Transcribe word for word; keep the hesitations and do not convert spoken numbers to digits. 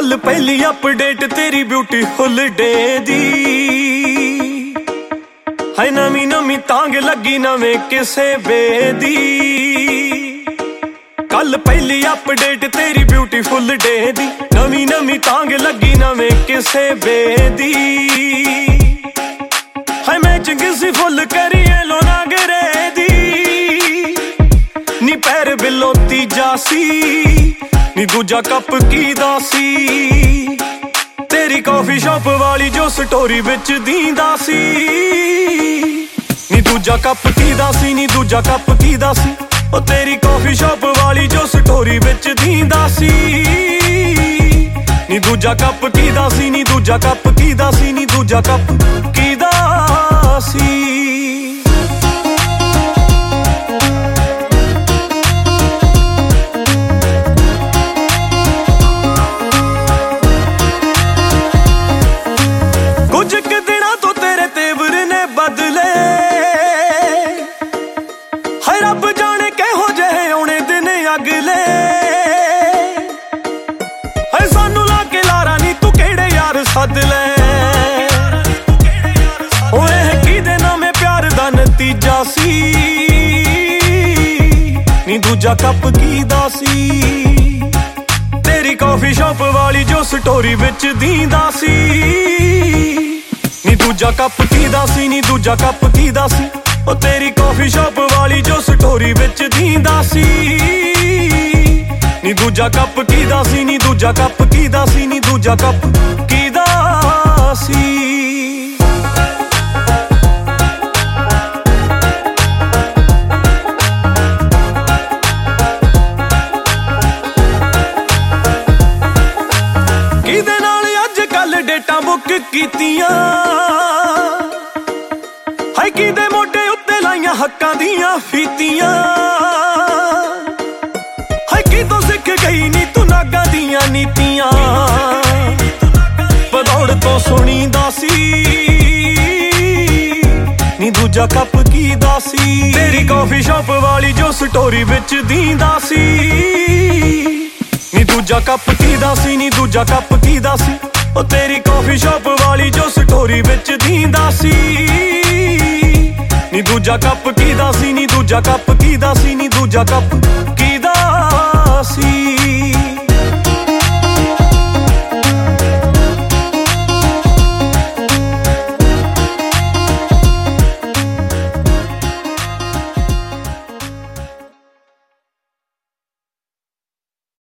कल पहली अपडेट तेरी ब्यूटीफुल डे दी है नवी नवी तांग लगी नवे किसे बेदी। कल पहली अपडेट तेरी ब्यूटीफुल डे दी नवी नवी तांग लगी नवे किसे बेदी। है मैचिंग सी फुल करिए लो नागरे दी नी पैर बिलो तीजा सी नी दूजा कप की दासी। तेरी कॉफी शॉप वाली जो स्टोरी विच दींदा सी नी दूजा कप की दासी नी दूजा कप की दासी। ओ तेरी कॉफी शॉप वाली जो स्टोरी विच दींदा सी नी दूजा कप की दासी नी दूजा कप की दासी नी दूजा कप की दासी। रब जाने कहो जेहे आने दिन अगले है सानू ला के लारा नी तू केड़े यार सद ले। ओए किदे नामे प्यार दा नतीजा सी नी दूजा कप की दासी। तेरी कॉफी शॉप वाली जो स्टोरी विच दींदा सी नी दूजा कप की दासी नी दूजा कप की दासी। ओ तेरी कॉफी शॉप वाली जो स्टोरी विच दींदा सी नी दूजा कप की दासी नी दूजा कप की दासी नी दूजा कप की दासी। किदे नाल अज कल डेटा बुक कीतियां है किदे मोटे उत्ते लाइयां हक्कां दियां फीतियां है कि तो सिख गई नी तू नागा दियां नीतियां। पदौड़ तो सुनी दासी नी दूजा कप की दासी। तेरी कॉफी शॉप वाली जो स्टोरी विच दींदा सी नी दूजा कप की दासी नी दूजा कप की दासी। ओ तेरी कॉफी शॉप वाली जो स्टोरी विच दींदा सी नी दूजा कप की दासी नी दूजा कप की दासी नी दूजा कप